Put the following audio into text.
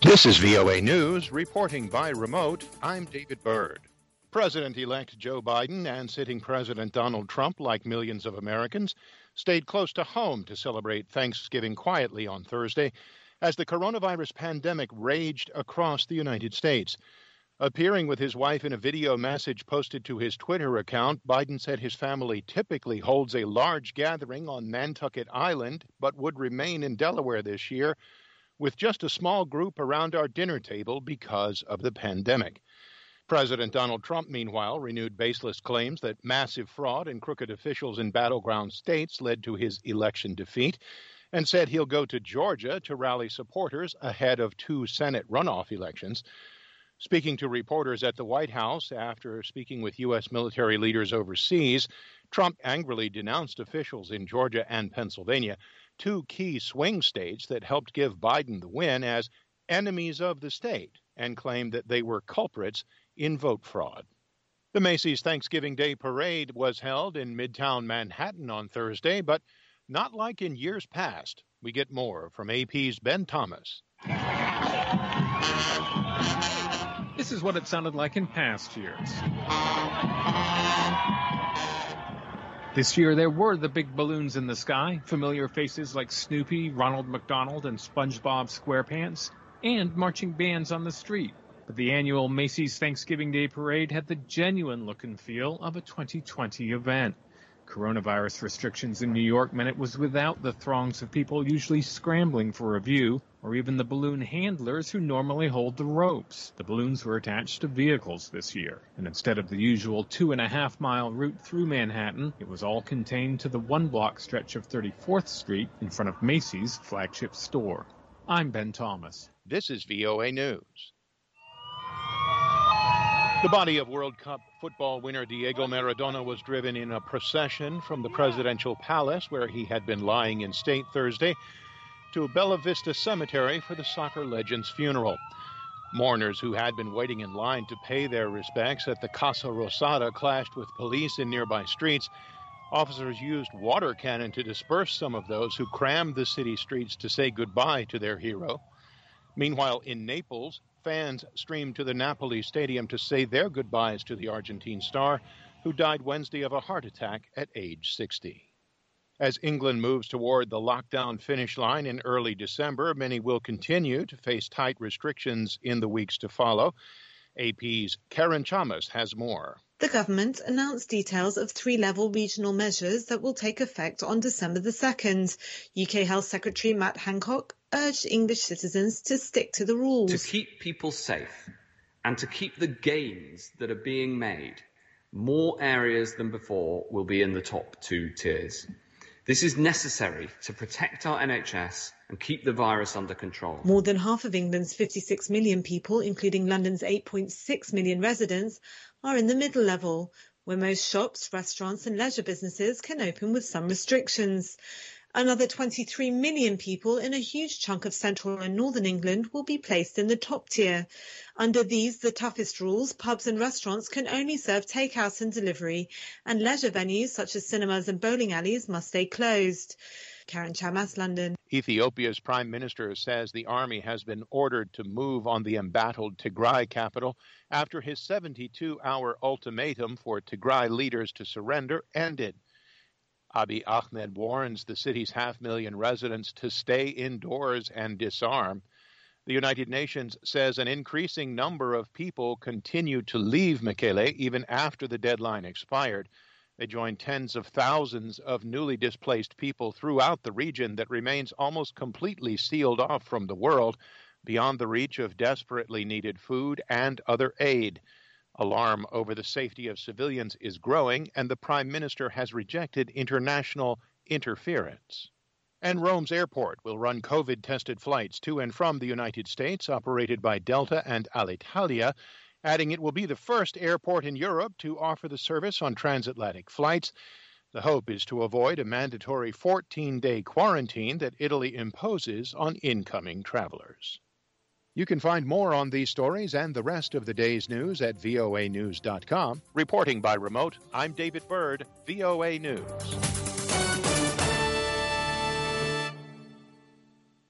This is VOA News, reporting by remote. I'm David Byrd. President-elect Joe Biden and sitting President Donald Trump, like millions of Americans, stayed close to home to celebrate Thanksgiving quietly on Thursday as the coronavirus pandemic raged across the United States. Appearing with his wife in a video message posted to his Twitter account, Biden said his family typically holds a large gathering on Nantucket Island, but would remain in Delaware this year with just a small group around our dinner table because of the pandemic. President Donald Trump, meanwhile, renewed baseless claims that massive fraud and crooked officials in battleground states led to his election defeat, and said he'll go to Georgia to rally supporters ahead of 2 Senate runoff elections. Speaking to reporters at the White House after speaking with U.S. military leaders overseas, Trump angrily denounced officials in Georgia and Pennsylvania, 2 key swing states that helped give Biden the win, as enemies of the state, and claimed that they were culprits in vote fraud. The Macy's Thanksgiving Day Parade was held in Midtown Manhattan on Thursday, but not like in years past. We get more from AP's Ben Thomas. This is what it sounded like in past years. This year, there were the big balloons in the sky, familiar faces like Snoopy, Ronald McDonald, and SpongeBob SquarePants, and marching bands on the street. But the annual Macy's Thanksgiving Day Parade had the genuine look and feel of a 2020 event. Coronavirus restrictions in New York meant it was without the throngs of people usually scrambling for a view, or even the balloon handlers who normally hold the ropes. The balloons were attached to vehicles this year, and instead of the usual 2.5-mile route through Manhattan, it was all contained to the 1-block stretch of 34th Street in front of Macy's flagship store. I'm Ben Thomas. This is VOA News. The body of World Cup football winner Diego Maradona was driven in a procession from the presidential palace, where he had been lying in state Thursday, to Bella Vista Cemetery for the soccer legend's funeral. Mourners who had been waiting in line to pay their respects at the Casa Rosada clashed with police in nearby streets. Officers used water cannon to disperse some of those who crammed the city streets to say goodbye to their hero. Meanwhile, in Naples, fans streamed to the Napoli Stadium to say their goodbyes to the Argentine star, who died Wednesday of a heart attack at age 60. As England moves toward the lockdown finish line in early December, many will continue to face tight restrictions in the weeks to follow. AP's Karen Chamas has more. The government announced details of 3-level regional measures that will take effect on December the 2nd. UK Health Secretary Matt Hancock urged English citizens to stick to the rules. To keep people safe and to keep the gains that are being made, more areas than before will be in the top 2 tiers. This is necessary to protect our NHS and keep the virus under control. More than half of England's 56 million people, including London's 8.6 million residents, are in the middle level, where most shops, restaurants and leisure businesses can open with some restrictions. Another 23 million people in a huge chunk of central and northern England will be placed in the top tier. Under these, the toughest rules, pubs and restaurants can only serve takeout and delivery, and leisure venues such as cinemas and bowling alleys must stay closed. Karen Chamas, London. Ethiopia's prime minister says the army has been ordered to move on the embattled Tigray capital after his 72-hour ultimatum for Tigray leaders to surrender ended. Abiy Ahmed warns the city's 500,000 residents to stay indoors and disarm. The United Nations says an increasing number of people continue to leave Mekelle even after the deadline expired. They join tens of thousands of newly displaced people throughout the region that remains almost completely sealed off from the world, beyond the reach of desperately needed food and other aid. Alarm over the safety of civilians is growing, and the Prime Minister has rejected international interference. And Rome's airport will run COVID-tested flights to and from the United States, operated by Delta and Alitalia, adding it will be the first airport in Europe to offer the service on transatlantic flights. The hope is to avoid a mandatory 14-day quarantine that Italy imposes on incoming travelers. You can find more on these stories and the rest of the day's news at voanews.com. Reporting by remote, I'm David Byrd, VOA News.